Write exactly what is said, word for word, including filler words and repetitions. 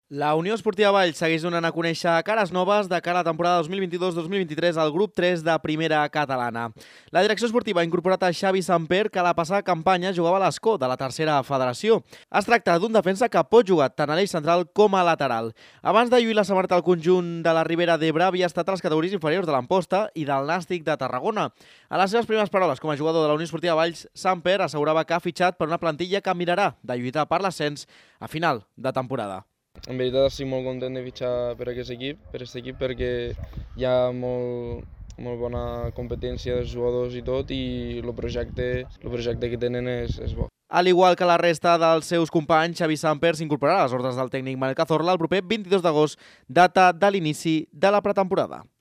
La Unió Esportiva Valls segueix donant a conèixer cares noves de cara a la temporada dos mil vint-i-dos dos mil vint-i-tres al grup tres de primera catalana. La direcció esportiva ha incorporat a Xavi Samper, que a la passada campanya jugava a l'escó de la tercera federació. Es tracta d'un defensa que pot jugar tant a l'eix central com a lateral. Abans de lluir la samarreta al conjunt de la Ribera d'Ebre, havia estat a les categories inferiors de l'Amposta i del Nàstic de Tarragona. A les seves primeres paroles com a jugador de la Unió Esportiva Valls, Samper assegurava que ha fitxat per una plantilla que mirarà de lluitar per l'ascens a final de temporada. En veritat estic molt content de fitxar per aquest equip, per aquest equip perquè hi ha molt, molt bona competència dels jugadors i tot, i el projecte, el projecte que tenen és, és bo. Al igual que la resta dels seus companys, Xavi Samper s'incorporarà a les ordres del tècnic Manel Cazorla el proper vint-i-dos d'agost, data de l'inici de la pretemporada.